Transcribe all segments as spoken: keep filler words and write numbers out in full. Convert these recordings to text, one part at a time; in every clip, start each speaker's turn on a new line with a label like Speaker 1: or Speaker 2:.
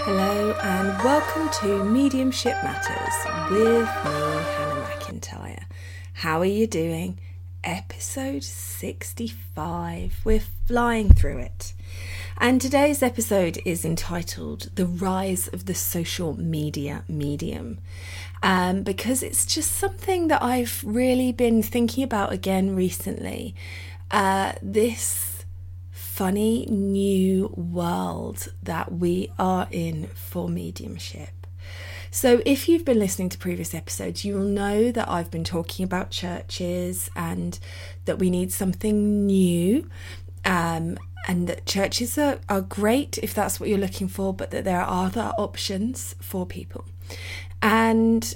Speaker 1: Hello and welcome to Mediumship Matters with me, Hannah McIntyre. How are you doing? Episode sixty-five. We're flying through it. And today's episode is entitled The Rise of the Social Media Medium. Um, because it's just something that I've really been thinking about again recently. Uh, this funny new world that we are in for mediumship. So if you've been listening to previous episodes, you will know that I've been talking about churches and that we need something new, um, and that churches are, are great if that's what you're looking for, but that there are other options for people. And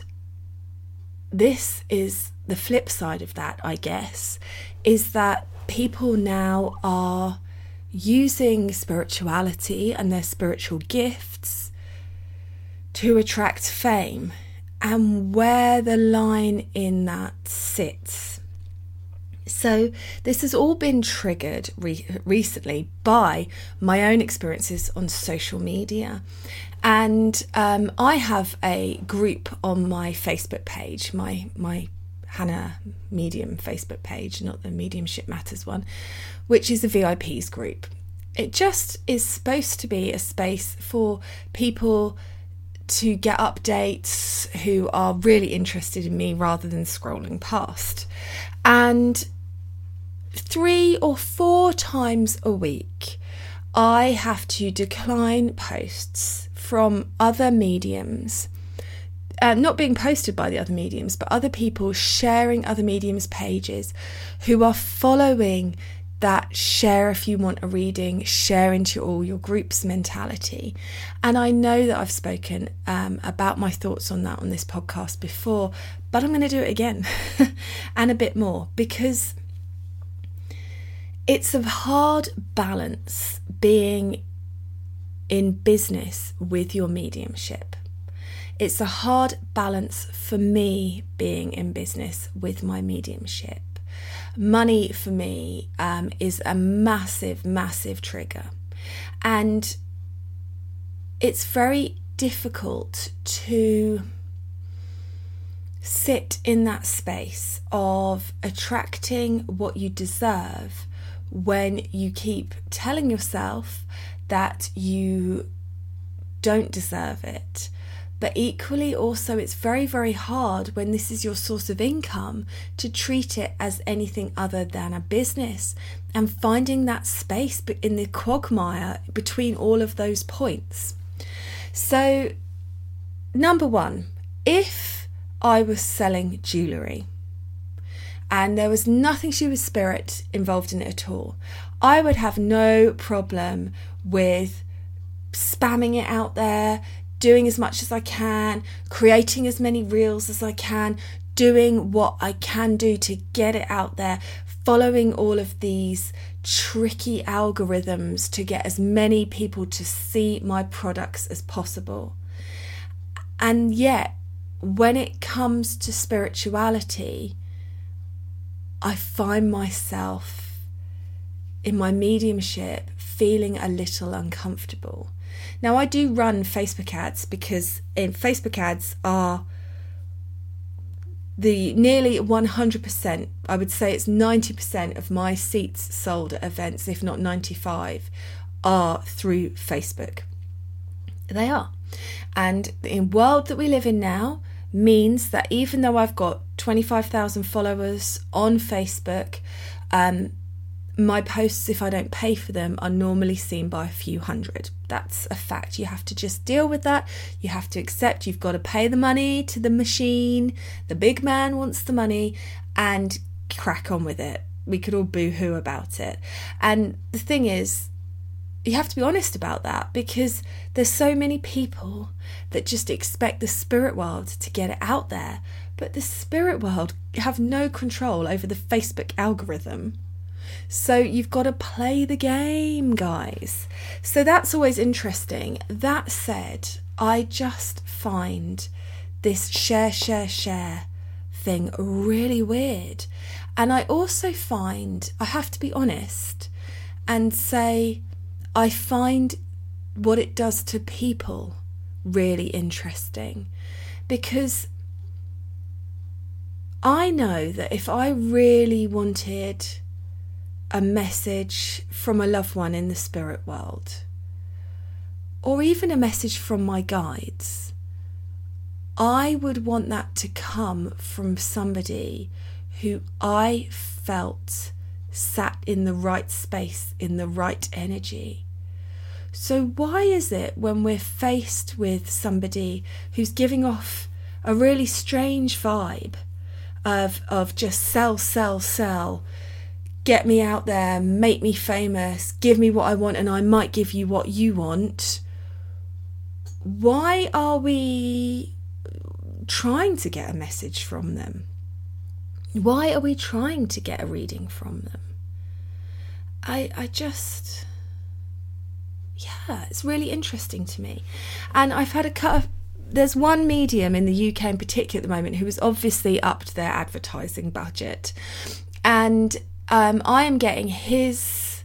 Speaker 1: this is the flip side of that, I guess, is that people now are using spirituality and their spiritual gifts to attract fame, and where the line in that sits. So this has all been triggered re- recently by my own experiences on social media. And um, I have a group on my Facebook page, my my Hannah Medium Facebook page, not the Mediumship Matters one, which is a V I Ps group. It just is supposed to be a space for people to get updates who are really interested in me rather than scrolling past. And three or four times a week, I have to decline posts from other mediums. Uh, not being posted by the other mediums, but other people sharing other mediums' pages who are following that share if you want a reading, share into all your groups mentality. And I know that I've spoken um, about my thoughts on that on this podcast before, but I'm going to do it again and a bit more, because it's a hard balance being in business with your mediumship. It's a hard balance for me being in business with my mediumship. Money for me um, is a massive, massive trigger. And it's very difficult to sit in that space of attracting what you deserve when you keep telling yourself that you don't deserve it. But equally also, it's very, very hard when this is your source of income to treat it as anything other than a business, and finding that space in the quagmire between all of those points. So, number one, if I was selling jewellery and there was nothing to do with spirit involved in it at all, I would have no problem with spamming it out there, doing as much as I can, creating as many reels as I can, doing what I can do to get it out there, following all of these tricky algorithms to get as many people to see my products as possible. And yet, when it comes to spirituality, I find myself in my mediumship feeling a little uncomfortable. Now, I do run Facebook ads, because in Facebook ads are the nearly one hundred percent, I would say it's ninety percent of my seats sold at events, if not ninety-five, are through Facebook. They are. And the world that we live in now means that even though I've got twenty-five thousand followers on Facebook, um, my posts, if I don't pay for them, are normally seen by a few hundred. That's a fact. You have to just deal with that. You have to accept you've got to pay the money to the machine. The big man wants the money, and crack on with it. We could all boo-hoo about it. And the thing is, you have to be honest about that, because there's so many people that just expect the spirit world to get it out there. But the spirit world have no control over the Facebook algorithm. So you've got to play the game, guys. So that's always interesting. That said, I just find this share, share, share thing really weird. And I also find, I have to be honest and say, I find what it does to people really interesting, because I know that if I really wanted a message from a loved one in the spirit world, or even a message from my guides, I would want that to come from somebody who I felt sat in the right space, in the right energy. So why is it when we're faced with somebody who's giving off a really strange vibe of of just sell, sell, sell, get me out there, make me famous, give me what I want and I might give you what you want, why are we trying to get a message from them? Why are we trying to get a reading from them? I I just, yeah, it's really interesting to me. And I've had a cut of, there's one medium in the U K in particular at the moment who has obviously upped their advertising budget. And um, I am getting his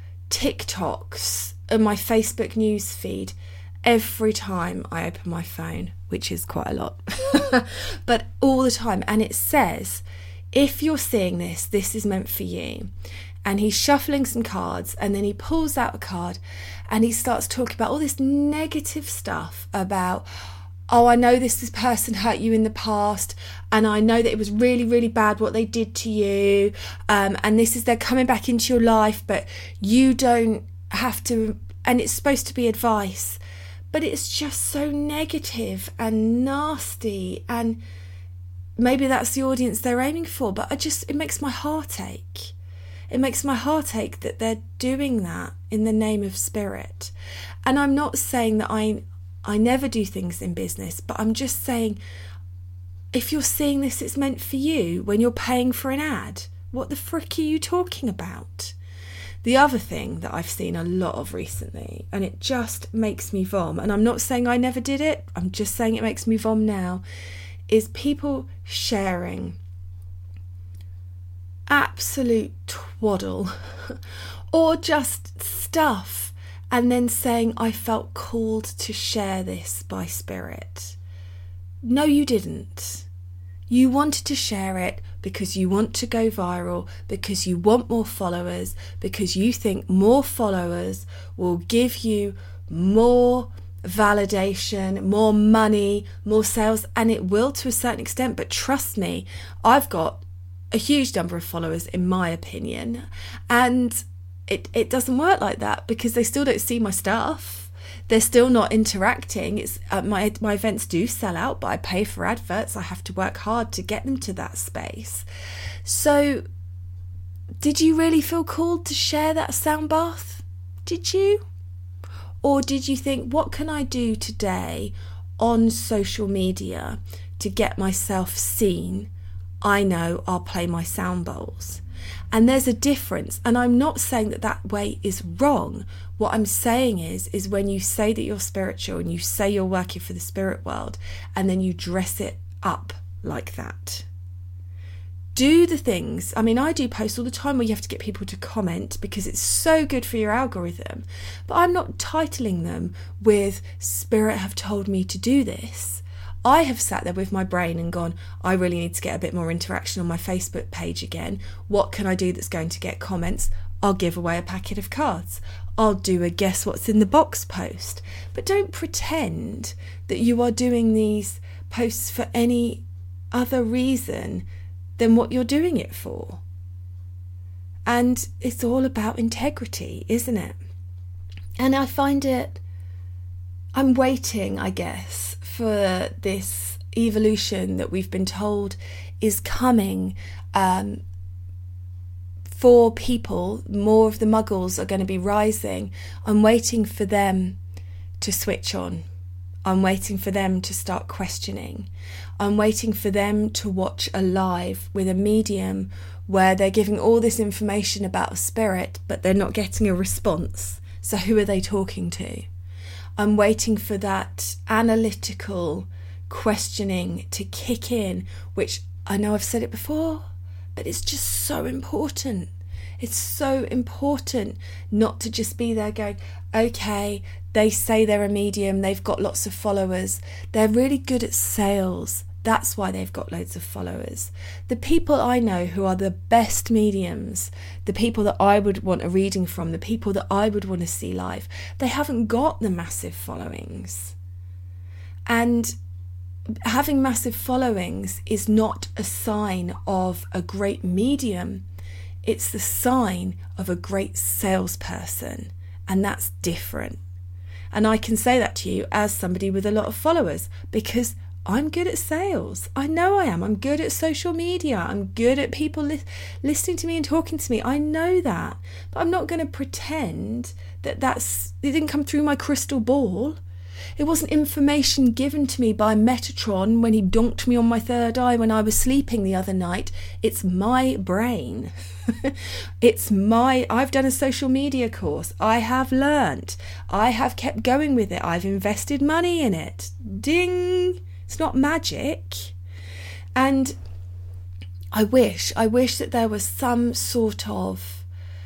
Speaker 1: TikToks and my Facebook news feed every time I open my phone, which is quite a lot, but all the time. And it says, if you're seeing this, this is meant for you. And he's shuffling some cards and then he pulls out a card and he starts talking about all this negative stuff about, oh, I know this, this person hurt you in the past and I know that it was really, really bad what they did to you. Um, and this is, they're coming back into your life, but you don't have to, and it's supposed to be advice, but it's just so negative and nasty, and maybe that's the audience they're aiming for, but I just, it makes my heart ache. It makes my heart ache that they're doing that in the name of spirit. And I'm not saying that I I never do things in business, but I'm just saying, if you're seeing this, it's meant for you when you're paying for an ad. What the frick are you talking about? The other thing that I've seen a lot of recently, and it just makes me vom, and I'm not saying I never did it, I'm just saying it makes me vom now, is people sharing absolute twaddle or just stuff and then saying, I felt called to share this by spirit. No, you didn't. You wanted to share it because you want to go viral, because you want more followers, because you think more followers will give you more validation, more money, more sales, and it will to a certain extent. But trust me, I've got a huge number of followers in my opinion, and it, it doesn't work like that because they still don't see my stuff. They're still not interacting. It's uh, my my events do sell out, but I pay for adverts. I have to work hard to get them to that space. So did you really feel called to share that sound bath? Did you? Or did you think, what can I do today on social media to get myself seen? I know I'll play my sound bowls. And there's a difference. And I'm not saying that that way is wrong. What I'm saying is, is when you say that you're spiritual and you say you're working for the spirit world and then you dress it up like that. Do the things. I mean, I do posts all the time where you have to get people to comment because it's so good for your algorithm. But I'm not titling them with Spirit have told me to do this. I have sat there with my brain and gone, I really need to get a bit more interaction on my Facebook page again. What can I do that's going to get comments? I'll give away a packet of cards. I'll do a guess what's in the box post. But don't pretend that you are doing these posts for any other reason than what you're doing it for. And it's all about integrity, isn't it? And I find it, I'm waiting, I guess, for this evolution that we've been told is coming um, for people. More of the muggles are going to be rising. I'm waiting for them to switch on. I'm waiting for them to start questioning. I'm waiting for them to watch a live with a medium where they're giving all this information about a spirit, but they're not getting a response. So who are they talking to? I'm waiting for that analytical questioning to kick in, which I know I've said it before, but it's just so important. It's so important not to just be there going, okay, they say they're a medium, they've got lots of followers, they're really good at sales. That's why they've got loads of followers. The people I know who are the best mediums, the people that I would want a reading from, the people that I would want to see live, they haven't got the massive followings. And having massive followings is not a sign of a great medium. It's the sign of a great salesperson. And that's different. And I can say that to you as somebody with a lot of followers, because I'm good at sales. I know I am. I'm good at social media. I'm good at people li- listening to me and talking to me. I know that. But I'm not going to pretend that that's, it didn't come through my crystal ball. It wasn't information given to me by Metatron when he donked me on my third eye when I was sleeping the other night. It's my brain. It's my, I've done a social media course. I have learnt. I have kept going with it. I've invested money in it. Ding. It's not magic. And I wish, I wish that there was some sort of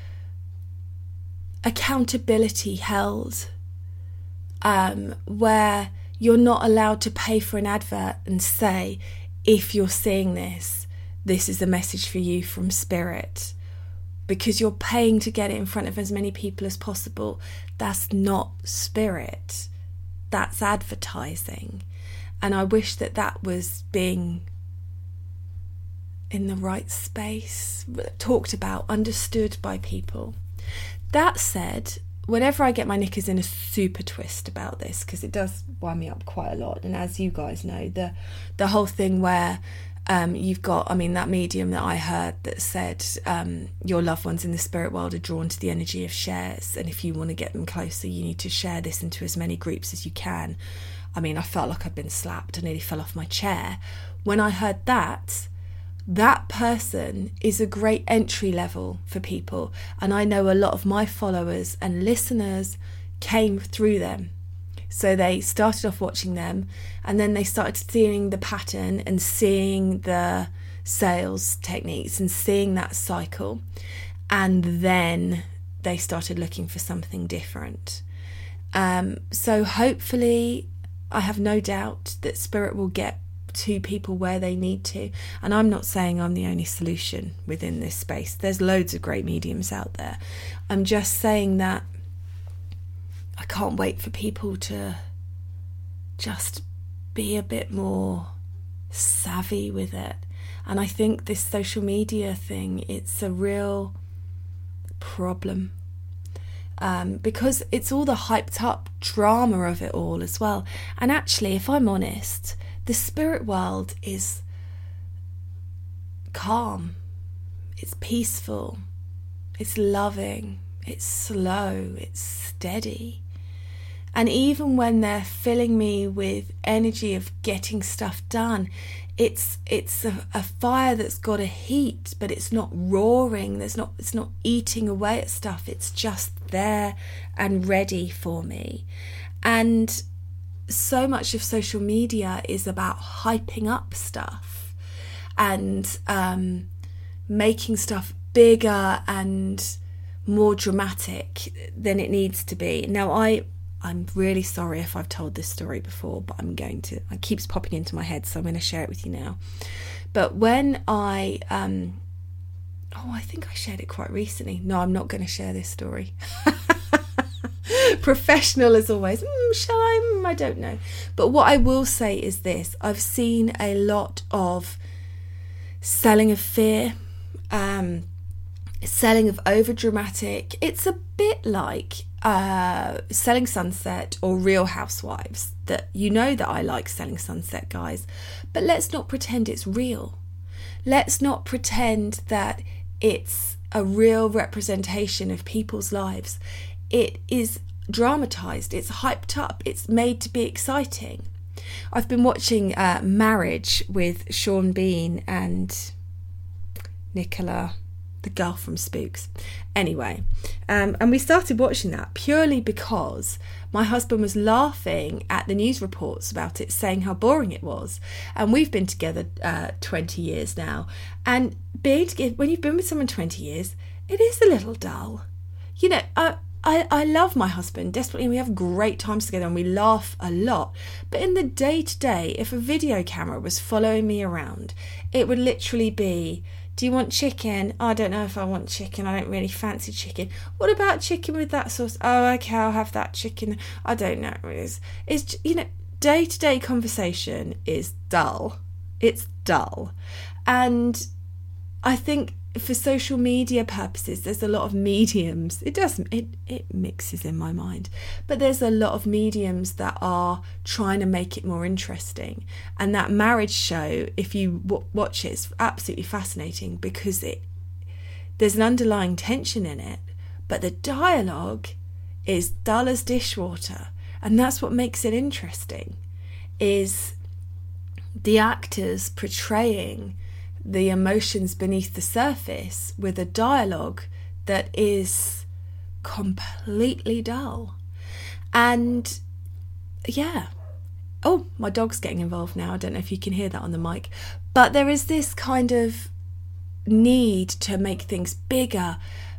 Speaker 1: accountability held, um, where you're not allowed to pay for an advert and say, if you're seeing this, this is a message for you from Spirit, because you're paying to get it in front of as many people as possible. That's not Spirit. That's advertising. And I wish that that was being in the right space, talked about, understood by people. That said, whenever I get my knickers in a super twist about this, because it does wind me up quite a lot, and as you guys know, the the whole thing where um, you've got, I mean, that medium that I heard that said um, your loved ones in the spirit world are drawn to the energy of shares, and if you want to get them closer, you need to share this into as many groups as you can. I mean, I felt like I'd been slapped. I nearly fell off my chair. When I heard that, that person is a great entry level for people. And I know a lot of my followers and listeners came through them. So they started off watching them, and then they started seeing the pattern and seeing the sales techniques and seeing that cycle. And then they started looking for something different. Um, so hopefully, I have no doubt that Spirit will get to people where they need to. And I'm not saying I'm the only solution within this space. There's loads of great mediums out there. I'm just saying that I can't wait for people to just be a bit more savvy with it. And I think this social media thing, it's a real problem. Um, because it's all the hyped up drama of it all as well. And actually, if I'm honest, the spirit world is calm, it's peaceful, it's loving, it's slow, it's steady. And even when they're filling me with energy of getting stuff done, it's it's a, a fire that's got a heat, but it's not roaring. There's not it's not eating away at stuff. It's just there and ready for me. And so much of social media is about hyping up stuff and um, making stuff bigger and more dramatic than it needs to be. Now, I. I'm really sorry if I've told this story before, but I'm going to, it keeps popping into my head, so I'm going to share it with you now. But when I, um, oh, I think I shared it quite recently. No, I'm not going to share this story. Professional as always. Mm, shall I? Mm, I don't know. But what I will say is this. I've seen a lot of selling of fear, um, selling of over dramatic. It's a bit like uh Selling Sunset or Real Housewives. That you know that I like Selling Sunset, guys, but let's not pretend it's real. Let's not pretend that it's a real representation of people's lives. It is dramatized, it's hyped up, it's made to be exciting. I've been watching uh, Marriage with Sean Bean and Nicola, the girl from Spooks. Anyway, um, and we started watching that purely because my husband was laughing at the news reports about it, saying how boring it was. And we've been together uh, twenty years now. And being together, when you've been with someone twenty years, it is a little dull. You know, uh, I, I love my husband desperately, and we have great times together and we laugh a lot. But in the day-to-day, if a video camera was following me around, it would literally be, do you want chicken? Oh, I don't know if I want chicken. I don't really fancy chicken. What about chicken with that sauce? Oh, okay, I'll have that chicken. I don't know. It's, it's you know, day-to-day conversation is dull. It's dull. And I think for social media purposes, there's a lot of mediums. It does, it, it mixes in my mind. But there's a lot of mediums that are trying to make it more interesting. And that marriage show, if you w- watch it, it's absolutely fascinating because it there's an underlying tension in it. But the dialogue is dull as dishwater. And that's what makes it interesting, is the actors portraying the emotions beneath the surface with a dialogue that is completely dull. And yeah, oh, my dog's getting involved now. I don't know if you can hear that on the mic, but there is this kind of need to make things bigger,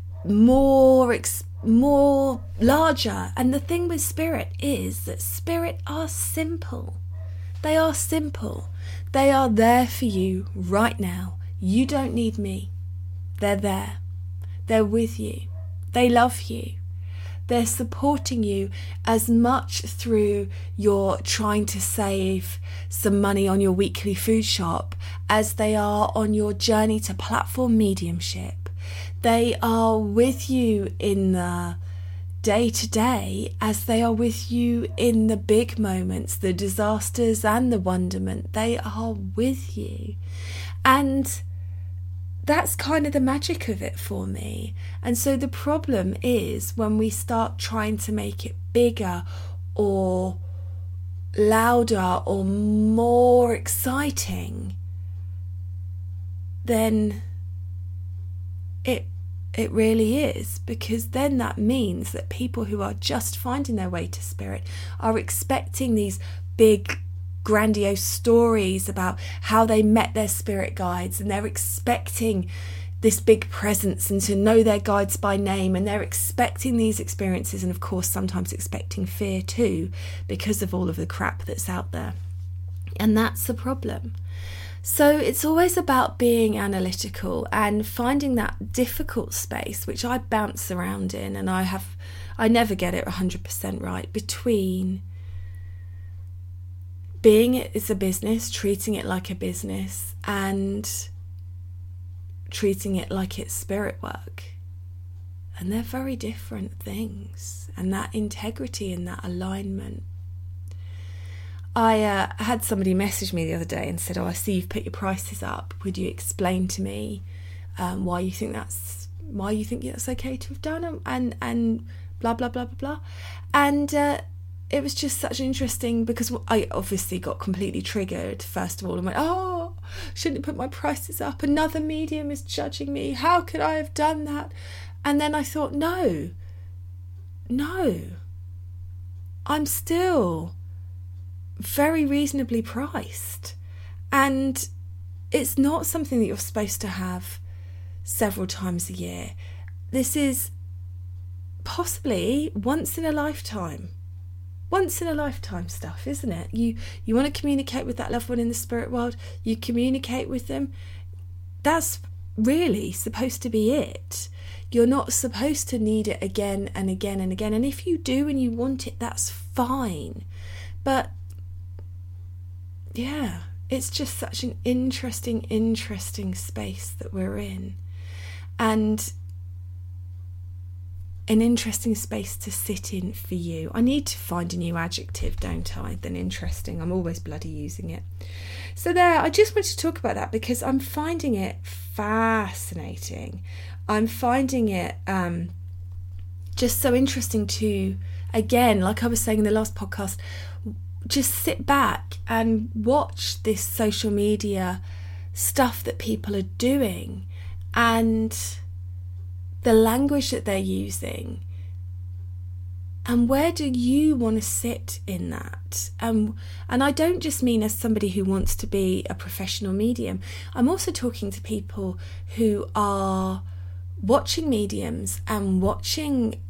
Speaker 1: more ex- more larger. And the thing with spirit is that spirit are simple. They are simple. They are there for you right now. You don't need me. They're there. They're with you. They love you. They're supporting you as much through your trying to save some money on your weekly food shop as they are on your journey to platform mediumship. They are with you in the day to day as they are with you in the big moments, the disasters and the wonderment. They are with you. And that's kind of the magic of it for me. And so the problem is when we start trying to make it bigger or louder or more exciting, then it It really is, because then that means that people who are just finding their way to spirit are expecting these big, grandiose stories about how they met their spirit guides, and they're expecting this big presence and to know their guides by name, and they're expecting these experiences, and of course sometimes expecting fear too because of all of the crap that's out there. And that's the problem. So it's always about being analytical and finding that difficult space, which I bounce around in, and I have, I never get it one hundred percent right, between being it as a business, treating it like a business, and treating it like it's spirit work. And they're very different things, and that integrity and that alignment. I uh, had somebody message me the other day and said, oh, I see you've put your prices up. Would you explain to me um, why you think that's why you think that's okay to have done, and and blah, blah, blah, blah, blah. And uh, it was just such interesting, because I obviously got completely triggered, first of all, and went, oh, shouldn't have put my prices up. Another medium is judging me. How could I have done that? And then I thought, no, no, I'm still very reasonably priced, and it's not something that you're supposed to have several times a year. This is possibly once in a lifetime once in a lifetime stuff, isn't it? You you want to communicate with that loved one in the spirit world, you communicate with them. That's really supposed to be it. You're not supposed to need it again and again and again, and if you do and you want it, that's fine. But yeah, it's just such an interesting, interesting space that we're in. And an interesting space to sit in for you. I need to find a new adjective, don't I, than interesting. I'm always bloody using it. So there, I just wanted to talk about that because I'm finding it fascinating. I'm finding it um, just so interesting to, again, like I was saying in the last podcast, just sit back and watch this social media stuff that people are doing and the language that they're using, and where do you want to sit in that? Um, and I don't just mean as somebody who wants to be a professional medium. I'm also talking to people who are watching mediums and watching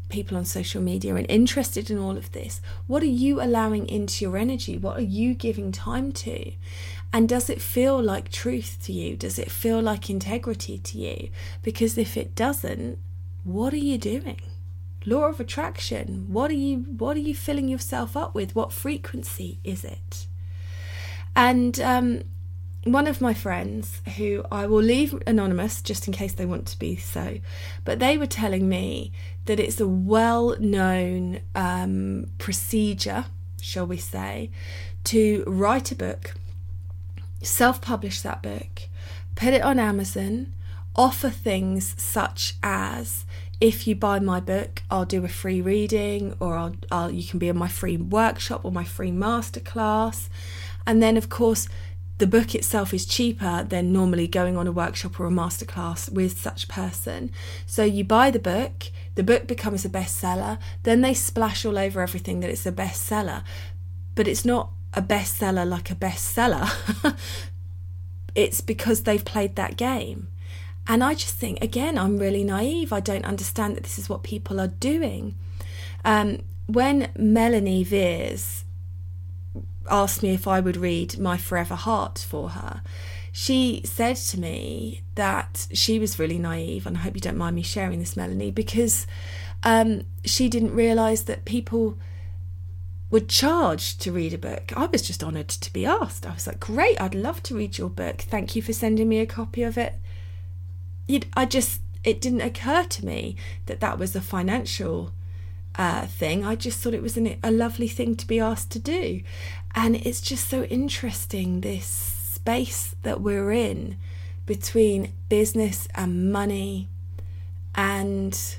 Speaker 1: people on social media and interested in all of this, what are you allowing into your energy? What are you giving time to? And does it feel like truth to you? Does it feel like integrity to you? Because if it doesn't, what are you doing? Law of attraction. What are you what are you filling yourself up with? What frequency is it? And um, one of my friends, who I will leave anonymous just in case they want to be so, but they were telling me that it's a well-known um, procedure, shall we say, to write a book, self-publish that book, put it on Amazon, offer things such as, if you buy my book, I'll do a free reading, or I'll, I'll you can be in my free workshop or my free masterclass. And then, of course, the book itself is cheaper than normally going on a workshop or a masterclass with such person. So you buy the book, the book becomes a bestseller, then they splash all over everything that it's a bestseller. But it's not a bestseller like a bestseller. It's because they've played that game. And I just think, again, I'm really naive. I don't understand that this is what people are doing. Um, when Melanie Veers asked me if I would read My Forever Heart for her, she said to me that she was really naive, and I hope you don't mind me sharing this, Melanie, because um, she didn't realise that people were charged to read a book. I was just honoured to be asked. I was like, great, I'd love to read your book. Thank you for sending me a copy of it. You'd, I just, it didn't occur to me that that was a financial uh, thing. I just thought it was an, a lovely thing to be asked to do. And it's just so interesting, this space that we're in between business and money and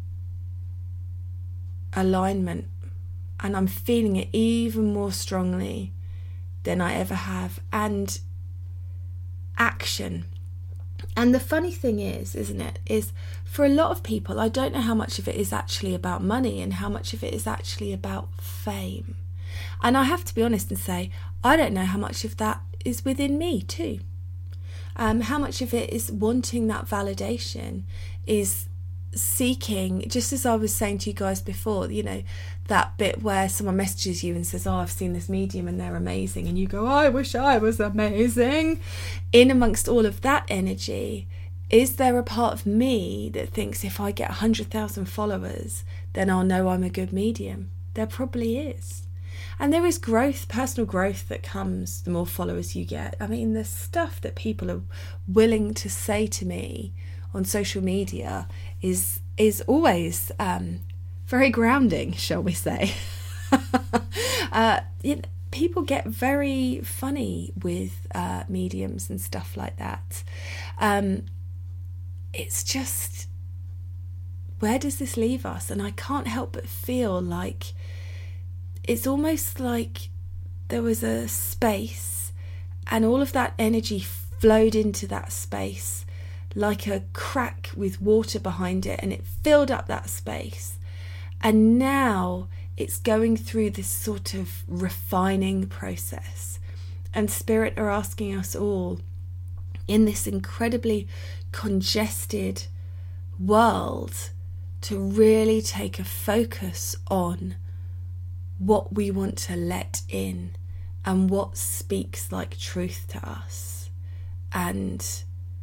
Speaker 1: alignment. And I'm feeling it even more strongly than I ever have. And action. And the funny thing is, isn't it, is for a lot of people, I don't know how much of it is actually about money and how much of it is actually about fame. And I have to be honest and say, I don't know how much of that is within me too. Um, how much of it is wanting that validation, is seeking, just as I was saying to you guys before, you know, that bit where someone messages you and says, oh, I've seen this medium and they're amazing, and you go, oh, I wish I was amazing. In amongst all of that energy, is there a part of me that thinks if I get one hundred thousand followers, then I'll know I'm a good medium? There probably is. And there is growth, personal growth that comes the more followers you get. I mean, the stuff that people are willing to say to me on social media is is always um, very grounding, shall we say. uh, you know, people get very funny with uh, mediums and stuff like that. Um, it's just, where does this leave us? And I can't help but feel like it's almost like there was a space and all of that energy flowed into that space like a crack with water behind it, and it filled up that space. And now it's going through this sort of refining process. And Spirit are asking us all in this incredibly congested world to really take a focus on what we want to let in and what speaks like truth to us and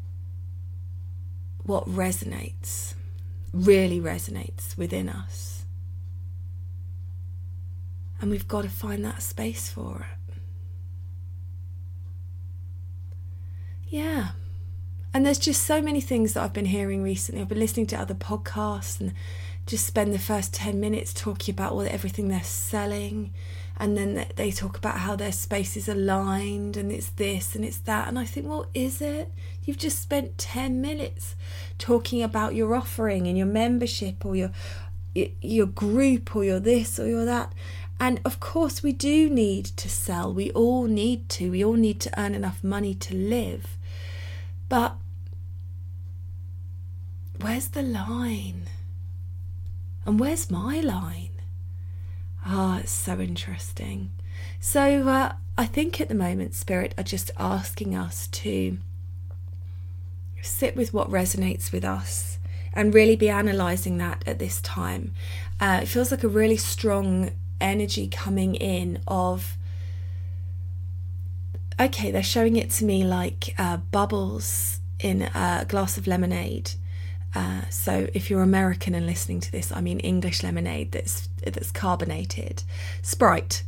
Speaker 1: what resonates, really resonates within us. And we've got to find that space for it. Yeah. And there's just so many things that I've been hearing recently. I've been listening to other podcasts and just spend the first ten minutes talking about all everything they're selling, and then they talk about how their space is aligned and it's this and it's that, and I think, well, is it? You've just spent ten minutes talking about your offering and your membership or your your group or your this or your that. And of course we do need to sell, we all need to we all need to earn enough money to live, but where's the line? And where's my line? Ah, oh, it's so interesting. So uh, I think at the moment, Spirit are just asking us to sit with what resonates with us and really be analysing that at this time. Uh, it feels like a really strong energy coming in of, okay, they're showing it to me like uh, bubbles in a glass of lemonade. Uh, so if you're American and listening to this, I mean English lemonade that's that's carbonated. Sprite.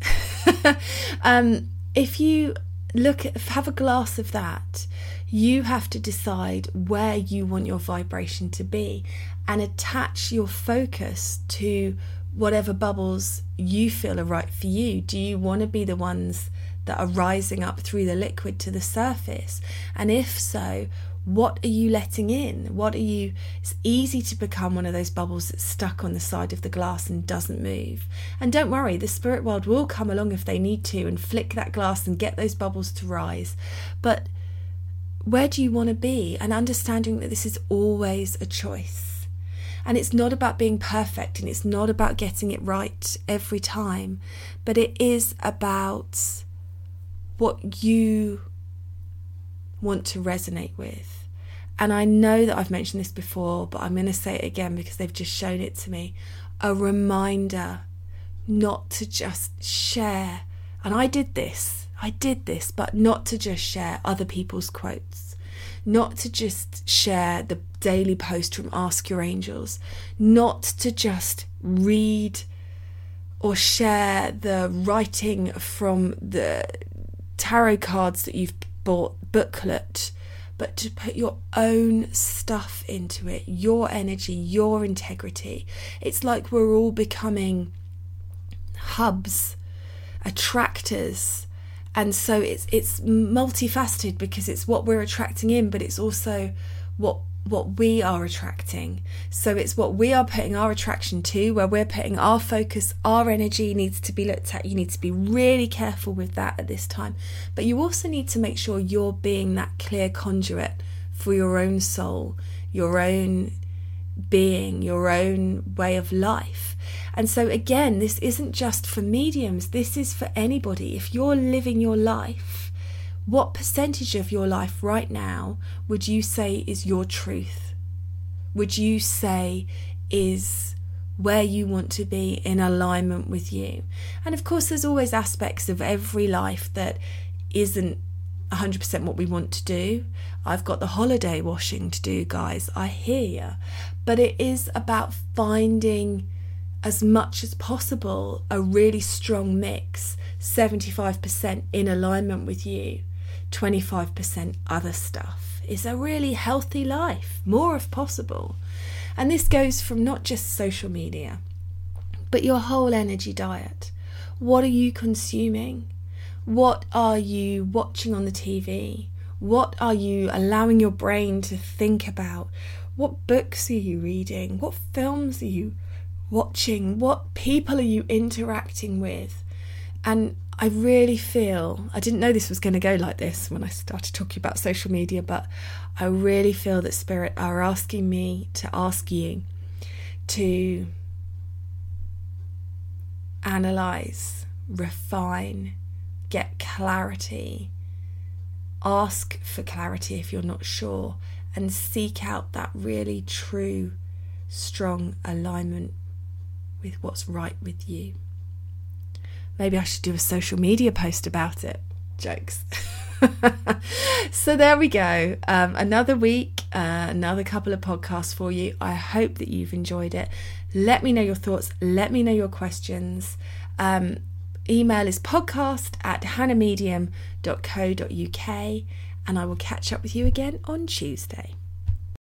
Speaker 1: um, if you look at, have a glass of that, you have to decide where you want your vibration to be and attach your focus to whatever bubbles you feel are right for you. Do you want to be the ones that are rising up through the liquid to the surface? And if so, what are you letting in? What are you... It's easy to become one of those bubbles that's stuck on the side of the glass and doesn't move. And don't worry, the spirit world will come along if they need to and flick that glass and get those bubbles to rise. But where do you want to be? And understanding that this is always a choice. And it's not about being perfect, and it's not about getting it right every time, but it is about what you want to resonate with. And I know that I've mentioned this before, but I'm going to say it again because they've just shown it to me. A reminder not to just share. And I did this, I did this, but not to just share other people's quotes. Not to just share the daily post from Ask Your Angels. Not to just read or share the writing from the tarot cards that you've bought booklet, but to put your own stuff into it, your energy, your integrity. It's like we're all becoming hubs, attractors, and so it's it's multifaceted because it's what we're attracting in, but it's also what what we are attracting. So it's what we are putting our attraction to, where we're putting our focus, our energy needs to be looked at. You need to be really careful with that at this time. But you also need to make sure you're being that clear conduit for your own soul, your own being, your own way of life. And so again, this isn't just for mediums, this is for anybody. If you're living your life, what percentage of your life right now would you say is your truth? Would you say is where you want to be in alignment with you? And of course, there's always aspects of every life that isn't one hundred percent what we want to do. I've got the holiday washing to do, guys. I hear you. But it is about finding, as much as possible, a really strong mix, seventy-five percent in alignment with you, twenty-five percent other stuff. Is a really healthy life, more if possible. And this goes from not just social media, but your whole energy diet. What are you consuming? What are you watching on the T V? What are you allowing your brain to think about? What books are you reading? What films are you watching? What people are you interacting with? And I really feel, I didn't know this was going to go like this when I started talking about social media, but I really feel that Spirit are asking me to ask you to analyse, refine, get clarity, ask for clarity if you're not sure, and seek out that really true, strong alignment with what's right with you. Maybe I should do a social media post about it. Jokes. So there we go. Um, another week, uh, another couple of podcasts for you. I hope that you've enjoyed it. Let me know your thoughts. Let me know your questions. Um, email is podcast at hannah medium dot co dot uk, and I will catch up with you again on Tuesday.